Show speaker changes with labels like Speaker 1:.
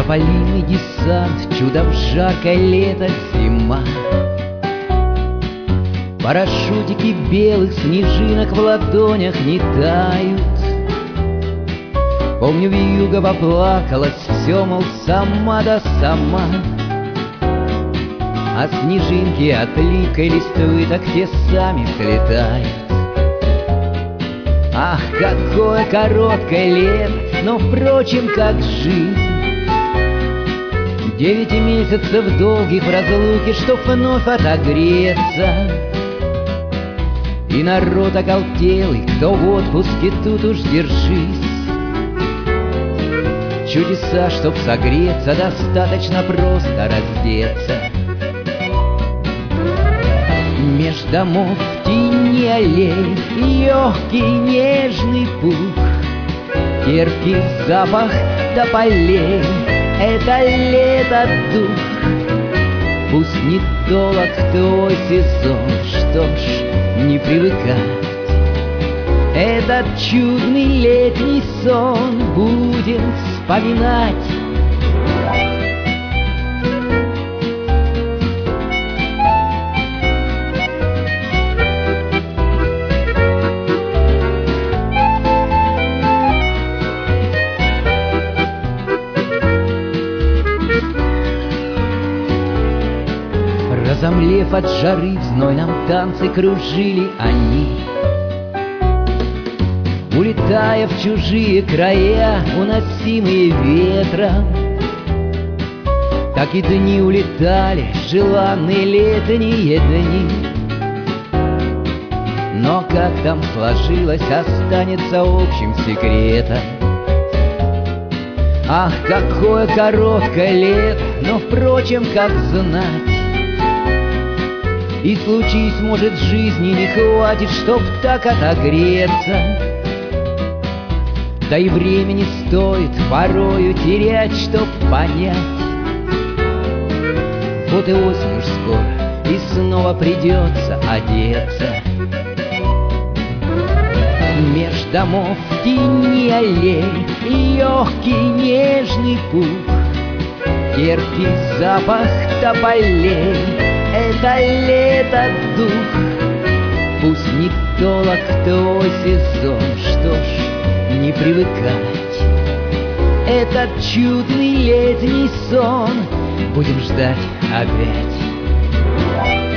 Speaker 1: тополиный десант, чудо в жаркое лето зима. Парашютики белых снежинок в ладонях не тают. Помню, вьюга поплакалась, все, мол, сама да сама. А снежинки от липкой листвы так те сами слетают. Ах, какое короткое лето, но, впрочем, как жизнь. 9 месяцев долгих в разлуке, чтоб вновь отогреться. И народ оголтелый, кто в отпуске, тут уж держись. Чудеса, чтоб согреться, достаточно просто раздеться. Меж домов в тени аллей легкий нежный пух, терпкий запах тополей — это лето дух. Пусть не долг твой сезон, что ж, не привыкать. Этот чудный летний сон будем вспоминать. Разомлев от жары, в знойном танце кружили они, улетая в чужие края, уносимые ветром. Так и дни улетали, желанные летние дни. Но как там сложилось, останется общим секретом. Ах, какое короткое лето, но, впрочем, как знать. И случись, может, жизни не хватит, чтоб так отогреться. Да и времени стоит порою терять, чтоб понять. Вот и осень уж скоро, и снова придется одеться. Меж домов в тени аллей легкий нежный пух, терпкий запах тополей — это лето дух. Пусть не долг твой сезон, что ж, не привыкать. Этот чудный летний сон будем ждать опять.